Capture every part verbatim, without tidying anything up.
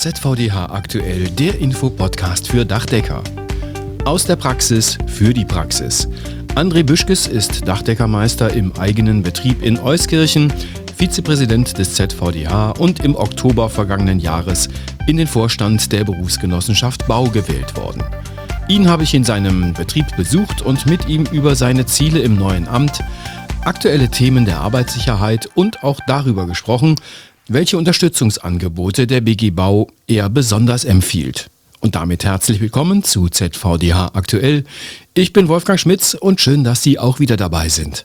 Z V D H aktuell, der Infopodcast für Dachdecker. Aus der Praxis für die Praxis. André Büschkes ist Dachdeckermeister im eigenen Betrieb in Euskirchen, Vizepräsident des Z V D H und im Oktober vergangenen Jahres in den Vorstand der Berufsgenossenschaft Bau gewählt worden. Ihn habe ich in seinem Betrieb besucht und mit ihm über seine Ziele im neuen Amt, aktuelle Themen der Arbeitssicherheit und auch darüber gesprochen, welche Unterstützungsangebote der B G Bau er besonders empfiehlt. Und damit herzlich willkommen zu Z V D H aktuell. Ich bin Wolfgang Schmitz und schön, dass Sie auch wieder dabei sind.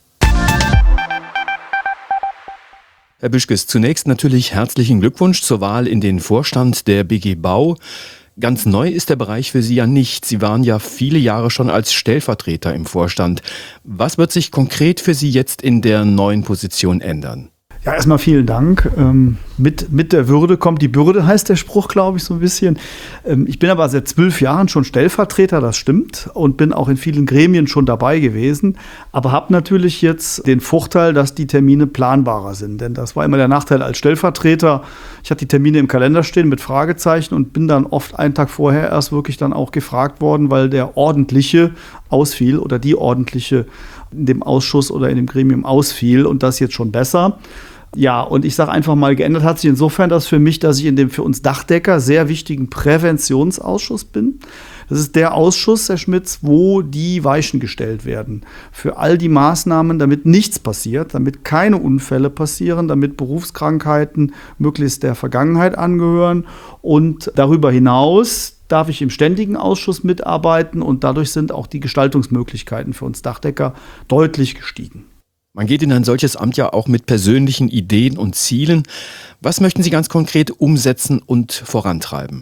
Herr Büschkes, zunächst natürlich herzlichen Glückwunsch zur Wahl in den Vorstand der B G Bau. Ganz neu ist der Bereich für Sie ja nicht. Sie waren ja viele Jahre schon als Stellvertreter im Vorstand. Was wird sich konkret für Sie jetzt in der neuen Position ändern? Ja, erstmal vielen Dank. Ähm, mit, mit der Würde kommt die Bürde, heißt der Spruch, glaube ich, so ein bisschen. Ähm, ich bin aber seit zwölf Jahren schon Stellvertreter, das stimmt, und bin auch in vielen Gremien schon dabei gewesen, aber habe natürlich jetzt den Vorteil, dass die Termine planbarer sind, denn das war immer der Nachteil als Stellvertreter. Ich hatte die Termine im Kalender stehen mit Fragezeichen und bin dann oft einen Tag vorher erst wirklich dann auch gefragt worden, weil der ordentliche ausfiel oder die ordentliche in dem Ausschuss oder in dem Gremium ausfiel und das jetzt schon besser. Ja, und ich sage einfach mal, geändert hat sich insofern das für mich, dass ich in dem für uns Dachdecker sehr wichtigen Präventionsausschuss bin. Das ist der Ausschuss, Herr Schmitz, wo die Weichen gestellt werden für all die Maßnahmen, damit nichts passiert, damit keine Unfälle passieren, damit Berufskrankheiten möglichst der Vergangenheit angehören. Und darüber hinaus darf ich im ständigen Ausschuss mitarbeiten und dadurch sind auch die Gestaltungsmöglichkeiten für uns Dachdecker deutlich gestiegen. Man geht in ein solches Amt ja auch mit persönlichen Ideen und Zielen. Was möchten Sie ganz konkret umsetzen und vorantreiben?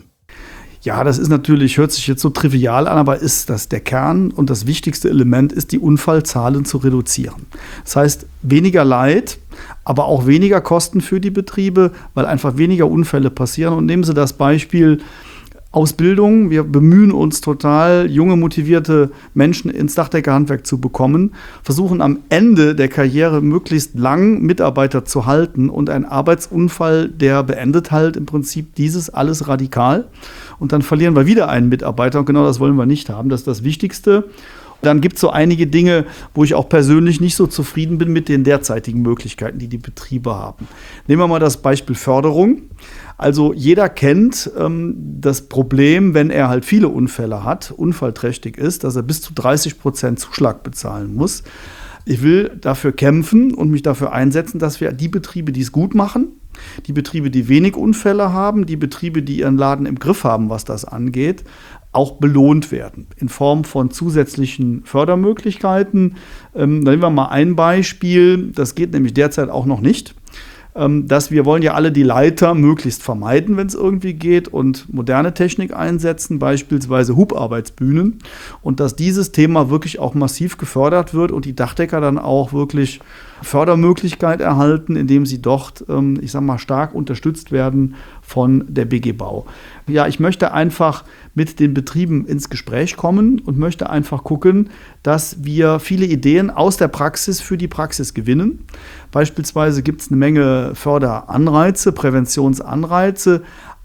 Ja, das ist natürlich, hört sich jetzt so trivial an, aber ist das der Kern und das wichtigste Element ist, die Unfallzahlen zu reduzieren. Das heißt, weniger Leid, aber auch weniger Kosten für die Betriebe, weil einfach weniger Unfälle passieren. Und nehmen Sie das Beispiel Ausbildung. Wir bemühen uns total, junge, motivierte Menschen ins Dachdeckerhandwerk zu bekommen, versuchen am Ende der Karriere möglichst lang Mitarbeiter zu halten und ein Arbeitsunfall, der beendet halt im Prinzip dieses alles radikal und dann verlieren wir wieder einen Mitarbeiter und genau das wollen wir nicht haben, das ist das Wichtigste. Dann gibt es so einige Dinge, wo ich auch persönlich nicht so zufrieden bin mit den derzeitigen Möglichkeiten, die die Betriebe haben. Nehmen wir mal das Beispiel Förderung. Also jeder kennt ähm, das Problem, wenn er halt viele Unfälle hat, unfallträchtig ist, dass er bis zu dreißig Prozent Zuschlag bezahlen muss. Ich will dafür kämpfen und mich dafür einsetzen, dass wir die Betriebe, die es gut machen, die Betriebe, die wenig Unfälle haben, die Betriebe, die ihren Laden im Griff haben, was das angeht, auch belohnt werden in Form von zusätzlichen Fördermöglichkeiten. Ähm, da nehmen wir mal ein Beispiel, das geht nämlich derzeit auch noch nicht. Dass wir wollen ja alle die Leiter möglichst vermeiden, wenn es irgendwie geht und moderne Technik einsetzen, beispielsweise Hubarbeitsbühnen und dass dieses Thema wirklich auch massiv gefördert wird und die Dachdecker dann auch wirklich Fördermöglichkeit erhalten, indem sie dort, ich sag mal, stark unterstützt werden von der B G Bau. Ja, ich möchte einfach mit den Betrieben ins Gespräch kommen und möchte einfach gucken, dass wir viele Ideen aus der Praxis für die Praxis gewinnen. Beispielsweise gibt es eine Menge Förderanreize, Präventionsanreize,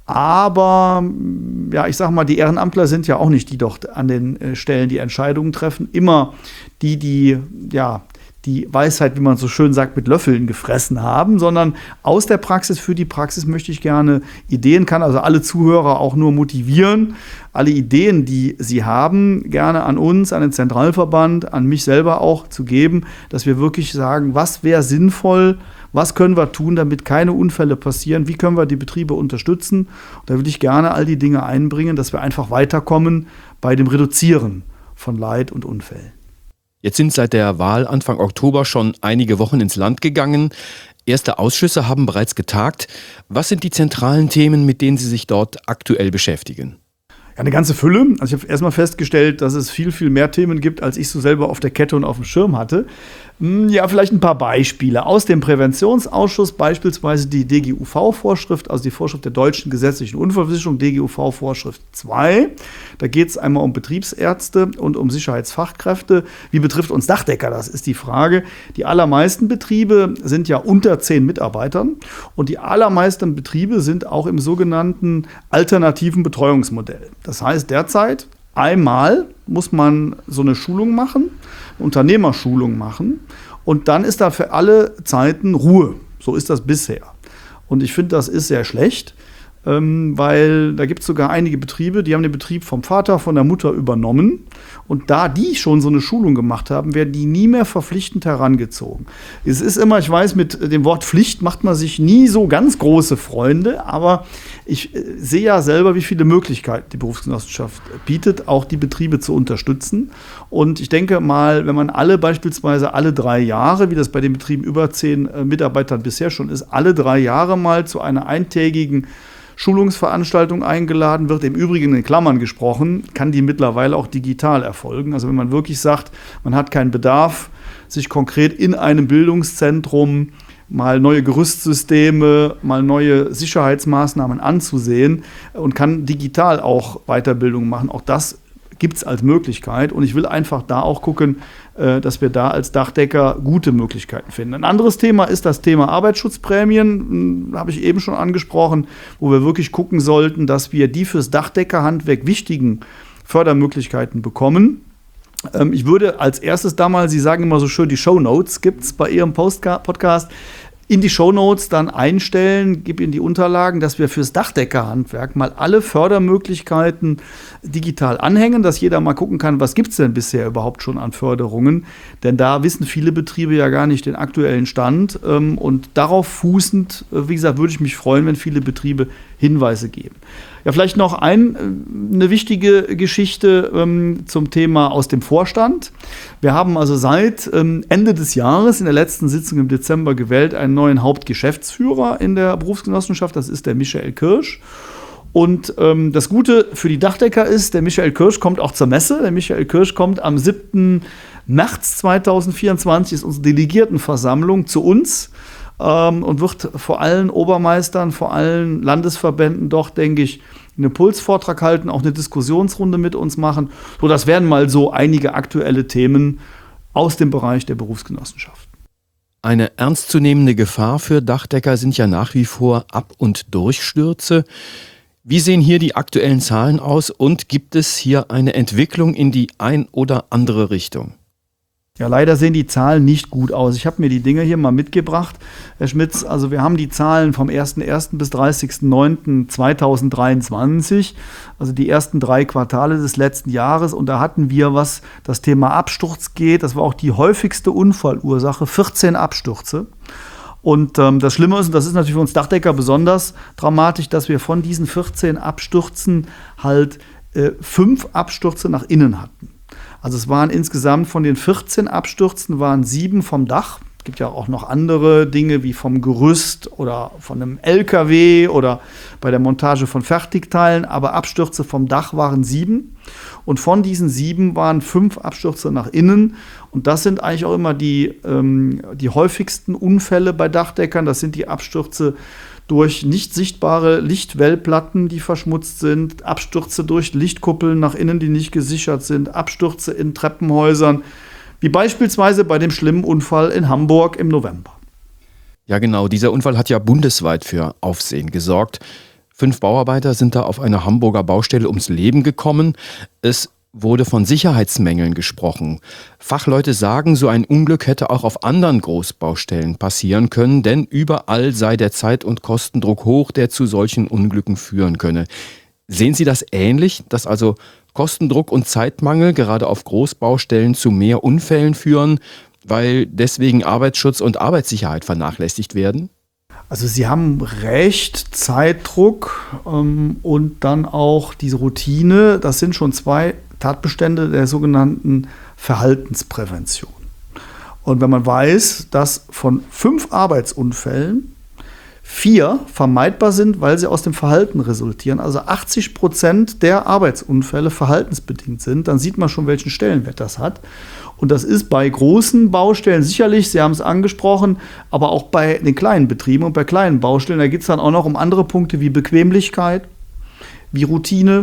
aber ja, ich sage mal, die Ehrenamtler sind ja auch nicht die dort an den äh, Stellen, die Entscheidungen treffen, immer die, die ja die Weisheit, wie man so schön sagt, mit Löffeln gefressen haben, sondern aus der Praxis für die Praxis möchte ich gerne Ideen, kann also alle Zuhörer auch nur motivieren, alle Ideen, die sie haben, gerne an uns, an den Zentralverband, an mich selber auch zu geben, dass wir wirklich sagen, was wäre sinnvoll, was können wir tun, damit keine Unfälle passieren, wie können wir die Betriebe unterstützen. Und da würde ich gerne all die Dinge einbringen, dass wir einfach weiterkommen bei dem Reduzieren von Leid und Unfällen. Jetzt sind seit der Wahl Anfang Oktober schon einige Wochen ins Land gegangen. Erste Ausschüsse haben bereits getagt. Was sind die zentralen Themen, mit denen Sie sich dort aktuell beschäftigen? Ja, eine ganze Fülle. Also ich habe erstmal festgestellt, dass es viel, viel mehr Themen gibt, als ich so selber auf der Kette und auf dem Schirm hatte. Ja, vielleicht ein paar Beispiele. Aus dem Präventionsausschuss beispielsweise die D G U V-Vorschrift, also die Vorschrift der deutschen gesetzlichen Unfallversicherung, D G U V-Vorschrift zwei. Da geht es einmal um Betriebsärzte und um Sicherheitsfachkräfte. Wie betrifft uns Dachdecker? Das ist die Frage. Die allermeisten Betriebe sind ja unter zehn Mitarbeitern und die allermeisten Betriebe sind auch im sogenannten alternativen Betreuungsmodell. Das heißt derzeit, einmal muss man so eine Schulung machen, Unternehmerschulung machen und dann ist da für alle Zeiten Ruhe. So ist das bisher. Und ich finde, das ist sehr schlecht, ähm, weil da gibt es sogar einige Betriebe, die haben den Betrieb vom Vater, von der Mutter übernommen. Und da die schon so eine Schulung gemacht haben, werden die nie mehr verpflichtend herangezogen. Es ist immer, ich weiß, mit dem Wort Pflicht macht man sich nie so ganz große Freunde, aber ich äh, sehe ja selber, wie viele Möglichkeiten die Berufsgenossenschaft bietet, auch die Betriebe zu unterstützen. Und ich denke mal, wenn man alle beispielsweise alle drei Jahre, wie das bei den Betrieben über zehn äh, Mitarbeitern bisher schon ist, alle drei Jahre mal zu einer eintägigen Schulungsveranstaltung eingeladen wird, im Übrigen in Klammern gesprochen, kann die mittlerweile auch digital erfolgen. Also wenn man wirklich sagt, man hat keinen Bedarf, sich konkret in einem Bildungszentrum mal neue Gerüstsysteme, mal neue Sicherheitsmaßnahmen anzusehen und kann digital auch Weiterbildung machen, auch das gibt es als Möglichkeit. Und ich will einfach da auch gucken, äh, dass wir da als Dachdecker gute Möglichkeiten finden. Ein anderes Thema ist das Thema Arbeitsschutzprämien, habe ich eben schon angesprochen, wo wir wirklich gucken sollten, dass wir die fürs Dachdeckerhandwerk wichtigen Fördermöglichkeiten bekommen. Ähm, ich würde als erstes da mal, Sie sagen immer so schön, die Shownotes gibt es bei Ihrem Postca- Podcast, in die Shownotes dann einstellen, gib Ihnen die Unterlagen, dass wir fürs Dachdeckerhandwerk mal alle Fördermöglichkeiten digital anhängen, dass jeder mal gucken kann, was gibt es denn bisher überhaupt schon an Förderungen. Denn da wissen viele Betriebe ja gar nicht den aktuellen Stand. Und darauf fußend, wie gesagt, würde ich mich freuen, wenn viele Betriebe Hinweise geben. Ja, vielleicht noch ein, eine wichtige Geschichte ähm, zum Thema aus dem Vorstand. Wir haben also seit ähm, Ende des Jahres in der letzten Sitzung im Dezember gewählt einen neuen Hauptgeschäftsführer in der Berufsgenossenschaft. Das ist der Michael Kirsch. Und ähm, das Gute für die Dachdecker ist, der Michael Kirsch kommt auch zur Messe. Der Michael Kirsch kommt am siebten März zweitausendvierundzwanzig, ist unsere Delegiertenversammlung zu uns. Und wird vor allen Obermeistern, vor allen Landesverbänden doch, denke ich, einen Impulsvortrag halten, auch eine Diskussionsrunde mit uns machen. So, das wären mal so einige aktuelle Themen aus dem Bereich der Berufsgenossenschaft. Eine ernstzunehmende Gefahr für Dachdecker sind ja nach wie vor Ab- und Durchstürze. Wie sehen hier die aktuellen Zahlen aus und gibt es hier eine Entwicklung in die ein oder andere Richtung? Ja, leider sehen die Zahlen nicht gut aus. Ich habe mir die Dinge hier mal mitgebracht, Herr Schmitz. Also wir haben die Zahlen vom ersten ersten bis dreißigsten neunten zweitausenddreiundzwanzig, also die ersten drei Quartale des letzten Jahres. Und da hatten wir, was das Thema Absturz geht, das war auch die häufigste Unfallursache, vierzehn Abstürze. Und ähm, das Schlimme ist, und das ist natürlich für uns Dachdecker besonders dramatisch, dass wir von diesen vierzehn Abstürzen halt äh, fünf Abstürze nach innen hatten. Also es waren insgesamt von den vierzehn Abstürzen waren sieben vom Dach. Es gibt ja auch noch andere Dinge wie vom Gerüst oder von einem L K W oder bei der Montage von Fertigteilen. Aber Abstürze vom Dach waren sieben. Und von diesen sieben waren fünf Abstürze nach innen. Und das sind eigentlich auch immer die, ähm, die häufigsten Unfälle bei Dachdeckern. Das sind die Abstürze durch nicht sichtbare Lichtwellplatten, die verschmutzt sind, Abstürze durch Lichtkuppeln nach innen, die nicht gesichert sind, Abstürze in Treppenhäusern, wie beispielsweise bei dem schlimmen Unfall in Hamburg im November. Ja genau, dieser Unfall hat ja bundesweit für Aufsehen gesorgt. Fünf Bauarbeiter sind da auf einer Hamburger Baustelle ums Leben gekommen. Es wurde von Sicherheitsmängeln gesprochen. Fachleute sagen, so ein Unglück hätte auch auf anderen Großbaustellen passieren können, denn überall sei der Zeit- und Kostendruck hoch, der zu solchen Unglücken führen könne. Sehen Sie das ähnlich, dass also Kostendruck und Zeitmangel gerade auf Großbaustellen zu mehr Unfällen führen, weil deswegen Arbeitsschutz und Arbeitssicherheit vernachlässigt werden? Also Sie haben recht, Zeitdruck ähm, und dann auch diese Routine, das sind schon zwei Tatbestände der sogenannten Verhaltensprävention. Und wenn man weiß, dass von fünf Arbeitsunfällen vier vermeidbar sind, weil sie aus dem Verhalten resultieren, also achtzig Prozent der Arbeitsunfälle verhaltensbedingt sind, dann sieht man schon, welchen Stellenwert das hat. Und das ist bei großen Baustellen sicherlich, Sie haben es angesprochen, aber auch bei den kleinen Betrieben und bei kleinen Baustellen, da geht es dann auch noch um andere Punkte wie Bequemlichkeit, wie Routine,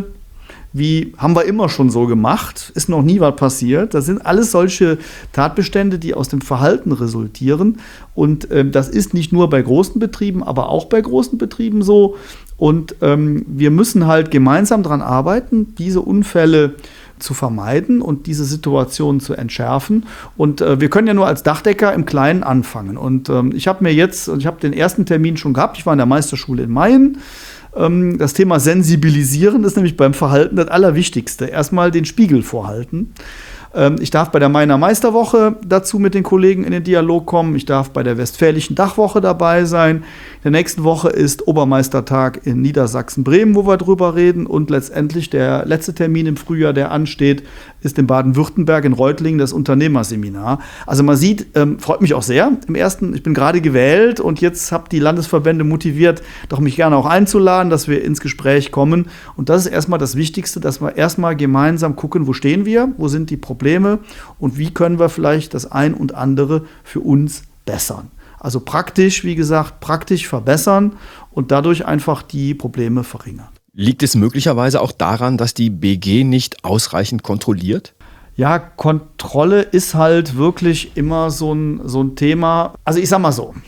wie haben wir immer schon so gemacht, ist noch nie was passiert. Das sind alles solche Tatbestände, die aus dem Verhalten resultieren. Und ähm, das ist nicht nur bei großen Betrieben, aber auch bei großen Betrieben so. Und ähm, wir müssen halt gemeinsam daran arbeiten, diese Unfälle zu vermeiden und diese Situation zu entschärfen. Und äh, wir können ja nur als Dachdecker im Kleinen anfangen. Und ähm, ich habe mir jetzt, ich habe den ersten Termin schon gehabt, ich war in der Meisterschule in Mayen. Ähm, das Thema Sensibilisieren ist nämlich beim Verhalten das Allerwichtigste. Erstmal den Spiegel vorhalten. Ähm, ich darf bei der Mainer Meisterwoche dazu mit den Kollegen in den Dialog kommen. Ich darf bei der Westfälischen Dachwoche dabei sein. In der nächsten Woche ist Obermeistertag in Niedersachsen-Bremen, wo wir drüber reden. Und letztendlich der letzte Termin im Frühjahr, der ansteht, ist in Baden-Württemberg in Reutlingen das Unternehmerseminar. Also man sieht, ähm, freut mich auch sehr. Im ersten, ich bin gerade gewählt und jetzt habe die Landesverbände motiviert, doch mich gerne auch einzuladen, dass wir ins Gespräch kommen. Und das ist erstmal das Wichtigste, dass wir erstmal gemeinsam gucken, wo stehen wir, wo sind die Probleme und wie können wir vielleicht das ein und andere für uns bessern. Also praktisch, wie gesagt, praktisch verbessern und dadurch einfach die Probleme verringern. Liegt es möglicherweise auch daran, dass die B G nicht ausreichend kontrolliert? Ja, Kontrolle ist halt wirklich immer so ein, so ein Thema. Also ich sag mal so,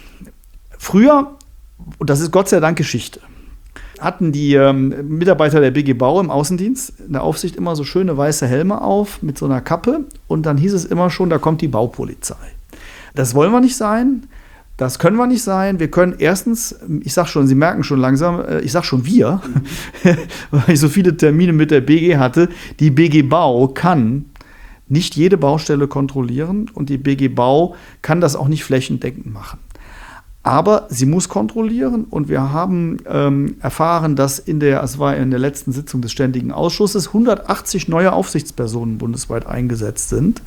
früher, und das ist Gott sei Dank Geschichte, hatten die ähm, Mitarbeiter der B G Bau im Außendienst in der Aufsicht immer so schöne weiße Helme auf mit so einer Kappe und dann hieß es immer schon, da kommt die Baupolizei. Das wollen wir nicht sein. Das können wir nicht sein. Wir können erstens, ich sag schon, Sie merken schon langsam, ich sag schon wir, weil ich so viele Termine mit der B G hatte, die B G Bau kann nicht jede Baustelle kontrollieren und die B G Bau kann das auch nicht flächendeckend machen. Aber sie muss kontrollieren und wir haben ähm, erfahren, dass in der, es war in der letzten Sitzung des Ständigen Ausschusses, hundertachtzig neue Aufsichtspersonen bundesweit eingesetzt sind.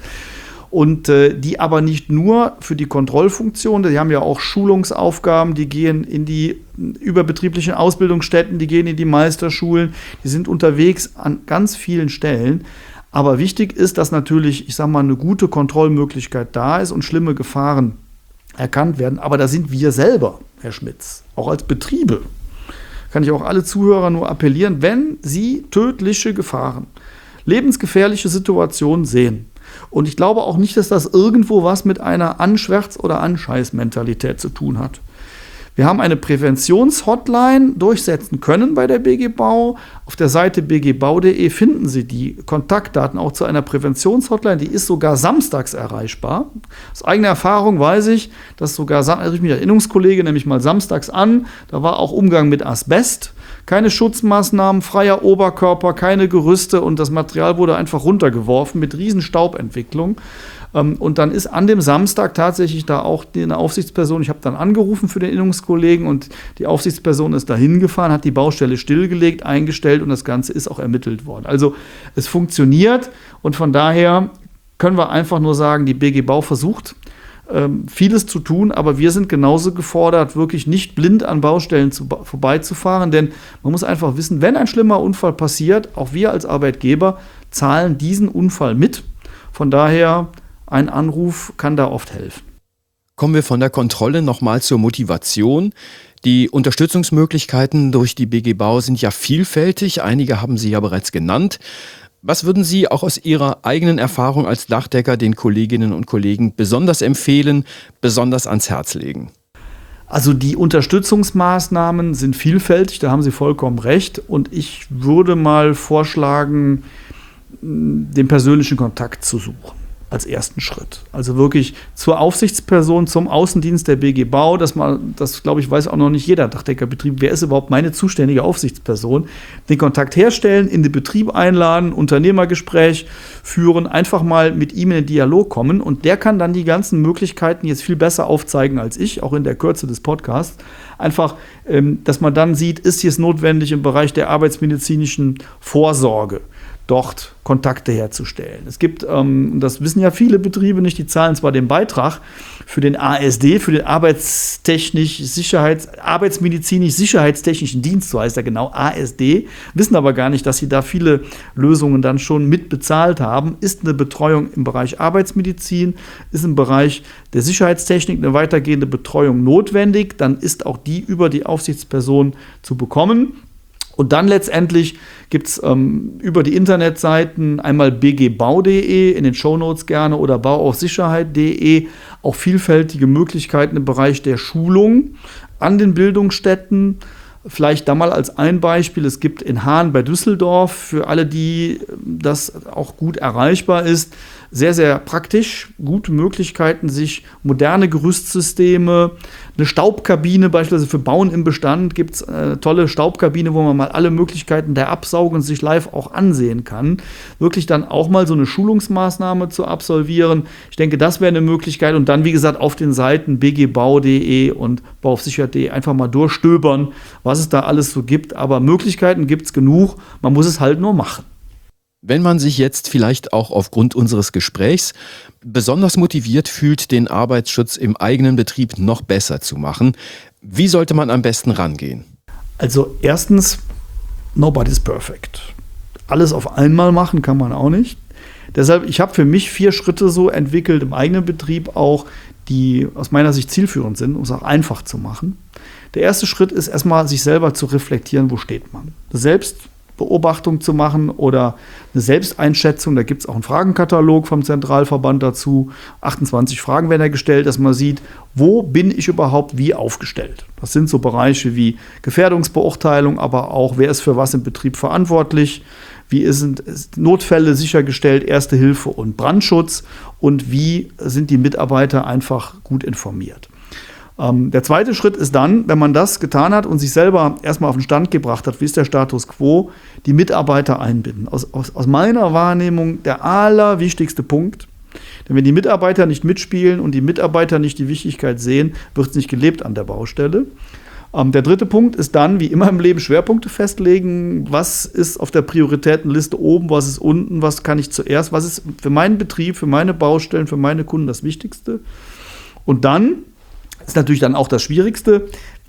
Und äh, die aber nicht nur für die Kontrollfunktion, die haben ja auch Schulungsaufgaben, die gehen in die überbetrieblichen Ausbildungsstätten, die gehen in die Meisterschulen, die sind unterwegs an ganz vielen Stellen. Aber wichtig ist, dass natürlich, ich sage mal, eine gute Kontrollmöglichkeit da ist und schlimme Gefahren erkannt werden. Aber da sind wir selber, Herr Schmitz, auch als Betriebe, kann ich auch alle Zuhörer nur appellieren, wenn Sie tödliche Gefahren, lebensgefährliche Situationen sehen. Und ich glaube auch nicht, dass das irgendwo was mit einer Anschwärz- oder Anscheiß-Mentalität zu tun hat. Wir haben eine Präventionshotline durchsetzen können bei der B G Bau. Auf der Seite b g bau punkt de finden Sie die Kontaktdaten auch zu einer Präventionshotline. Die ist sogar samstags erreichbar. Aus eigener Erfahrung weiß ich, dass sogar, da rief mich der Erinnerungskollege nämlich mal samstags an, da war auch Umgang mit Asbest. Keine Schutzmaßnahmen, freier Oberkörper, keine Gerüste und das Material wurde einfach runtergeworfen mit riesen Staubentwicklung. Und dann ist an dem Samstag tatsächlich da auch eine Aufsichtsperson, ich habe dann angerufen für den Erinnerungskollegen und die Aufsichtsperson ist da hingefahren, hat die Baustelle stillgelegt, eingestellt und das Ganze ist auch ermittelt worden. Also es funktioniert und von daher können wir einfach nur sagen, die B G Bau versucht, vieles zu tun, aber wir sind genauso gefordert, wirklich nicht blind an Baustellen zu, vorbeizufahren, denn man muss einfach wissen, wenn ein schlimmer Unfall passiert, auch wir als Arbeitgeber zahlen diesen Unfall mit. Von daher, ein Anruf kann da oft helfen. Kommen wir von der Kontrolle nochmal zur Motivation. Die Unterstützungsmöglichkeiten durch die B G Bau sind ja vielfältig, einige haben Sie ja bereits genannt. Was würden Sie auch aus Ihrer eigenen Erfahrung als Dachdecker den Kolleginnen und Kollegen besonders empfehlen, besonders ans Herz legen? Also die Unterstützungsmaßnahmen sind vielfältig, da haben Sie vollkommen recht. Und ich würde mal vorschlagen, den persönlichen Kontakt zu suchen als ersten Schritt. Also wirklich zur Aufsichtsperson, zum Außendienst der B G Bau, dass man, das glaube ich, weiß auch noch nicht jeder Dachdeckerbetrieb, wer ist überhaupt meine zuständige Aufsichtsperson, den Kontakt herstellen, in den Betrieb einladen, Unternehmergespräch führen, einfach mal mit ihm in den Dialog kommen und der kann dann die ganzen Möglichkeiten jetzt viel besser aufzeigen als ich, auch in der Kürze des Podcasts. Einfach, dass man dann sieht, ist es notwendig im Bereich der arbeitsmedizinischen Vorsorge, dort Kontakte herzustellen. Es gibt, ähm, das wissen ja viele Betriebe nicht, die zahlen zwar den Beitrag für den A S D, für den Arbeitstechnisch Sicherheits, Arbeitsmedizinisch Sicherheitstechnischen Dienst, so heißt er genau, A S D, wissen aber gar nicht, dass sie da viele Lösungen dann schon mit bezahlt haben. Ist eine Betreuung im Bereich Arbeitsmedizin, ist im Bereich der Sicherheitstechnik eine weitergehende Betreuung notwendig, dann ist auch die über die Aufsichtsperson zu bekommen. Und dann letztendlich gibt es ähm, über die Internetseiten einmal b g bau punkt de, in den Shownotes gerne, oder bauaufsicherheit punkt de, auch vielfältige Möglichkeiten im Bereich der Schulung an den Bildungsstätten. Vielleicht da mal als ein Beispiel, es gibt in Hahn bei Düsseldorf, für alle, die das auch gut erreichbar ist, sehr, sehr praktisch, gute Möglichkeiten, sich moderne Gerüstsysteme, eine Staubkabine beispielsweise für Bauen im Bestand, gibt es eine tolle Staubkabine, wo man mal alle Möglichkeiten der Absaugung sich live auch ansehen kann. Wirklich dann auch mal so eine Schulungsmaßnahme zu absolvieren. Ich denke, das wäre eine Möglichkeit. Und dann, wie gesagt, auf den Seiten b g bau punkt de und bauaufsicherheit punkt de einfach mal durchstöbern, was es da alles so gibt. Aber Möglichkeiten gibt es genug, man muss es halt nur machen. Wenn man sich jetzt vielleicht auch aufgrund unseres Gesprächs besonders motiviert fühlt, den Arbeitsschutz im eigenen Betrieb noch besser zu machen, wie sollte man am besten rangehen? Also erstens, nobody's perfect. Alles auf einmal machen kann man auch nicht. Deshalb, ich habe für mich vier Schritte so entwickelt im eigenen Betrieb auch, die aus meiner Sicht zielführend sind, um es auch einfach zu machen. Der erste Schritt ist erstmal, sich selber zu reflektieren, wo steht man. Selbst Beobachtung zu machen oder eine Selbsteinschätzung. Da gibt es auch einen Fragenkatalog vom Zentralverband dazu. achtundzwanzig Fragen werden da gestellt, dass man sieht, wo bin ich überhaupt wie aufgestellt. Das sind so Bereiche wie Gefährdungsbeurteilung, aber auch, wer ist für was im Betrieb verantwortlich, wie sind Notfälle sichergestellt, Erste Hilfe und Brandschutz und wie sind die Mitarbeiter einfach gut informiert. Ähm, der zweite Schritt ist dann, wenn man das getan hat und sich selber erstmal auf den Stand gebracht hat, wie ist der Status quo, die Mitarbeiter einbinden. Aus, aus, aus meiner Wahrnehmung der allerwichtigste Punkt. Denn wenn die Mitarbeiter nicht mitspielen und die Mitarbeiter nicht die Wichtigkeit sehen, wird es nicht gelebt an der Baustelle. Ähm, der dritte Punkt ist dann, wie immer im Leben, Schwerpunkte festlegen. Was ist auf der Prioritätenliste oben, was ist unten, was kann ich zuerst, was ist für meinen Betrieb, für meine Baustellen, für meine Kunden das Wichtigste. Und dann ist natürlich dann auch das Schwierigste,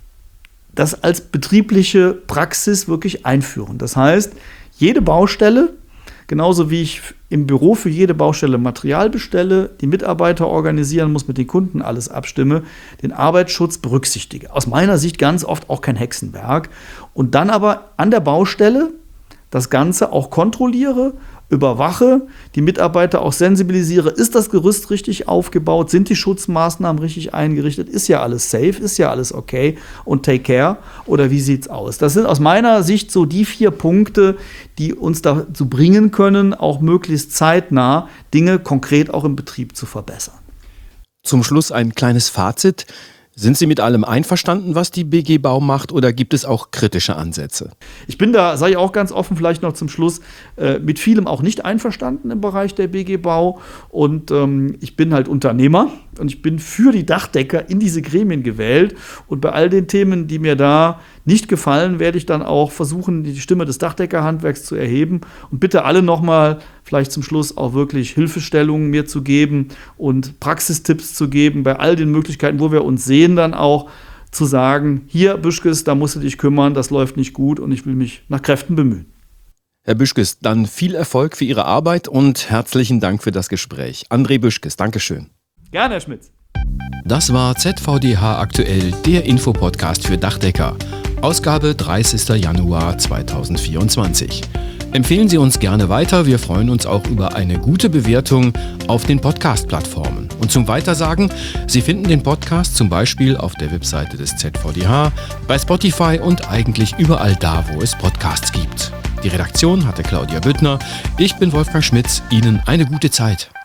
das als betriebliche Praxis wirklich einführen. Das heißt, jede Baustelle, genauso wie ich im Büro für jede Baustelle Material bestelle, die Mitarbeiter organisieren muss, mit den Kunden alles abstimme, den Arbeitsschutz berücksichtige. Aus meiner Sicht ganz oft auch kein Hexenwerk. Und dann aber an der Baustelle das Ganze auch kontrolliere, überwache, die Mitarbeiter auch sensibilisiere, ist das Gerüst richtig aufgebaut, sind die Schutzmaßnahmen richtig eingerichtet, ist ja alles safe, ist ja alles okay und take care oder wie sieht's aus? Das sind aus meiner Sicht so die vier Punkte, die uns dazu bringen können, auch möglichst zeitnah Dinge konkret auch im Betrieb zu verbessern. Zum Schluss ein kleines Fazit. Sind Sie mit allem einverstanden, was die B G Bau macht, oder gibt es auch kritische Ansätze? Ich bin da, sage ich auch ganz offen, vielleicht noch zum Schluss, äh, mit vielem auch nicht einverstanden im Bereich der B G Bau. Und ähm, ich bin halt Unternehmer und ich bin für die Dachdecker in diese Gremien gewählt. Und bei all den Themen, die mir da nicht gefallen, werde ich dann auch versuchen, die Stimme des Dachdeckerhandwerks zu erheben. Und bitte alle nochmal vielleicht zum Schluss auch wirklich Hilfestellungen mir zu geben und Praxistipps zu geben bei all den Möglichkeiten, wo wir uns sehen, dann auch zu sagen, hier Büschkes, da musst du dich kümmern, das läuft nicht gut und ich will mich nach Kräften bemühen. Herr Büschkes, dann viel Erfolg für Ihre Arbeit und herzlichen Dank für das Gespräch. André Büschkes, Dankeschön. Gerne, Herr Schmitz. Das war Z V D H aktuell, der Infopodcast für Dachdecker. Ausgabe dreißigster Januar zweitausendvierundzwanzig. Empfehlen Sie uns gerne weiter, wir freuen uns auch über eine gute Bewertung auf den Podcast-Plattformen. Und zum Weitersagen, Sie finden den Podcast zum Beispiel auf der Webseite des Z V D H, bei Spotify und eigentlich überall da, wo es Podcasts gibt. Die Redaktion hatte Claudia Büttner, ich bin Wolfgang Schmitz, Ihnen eine gute Zeit.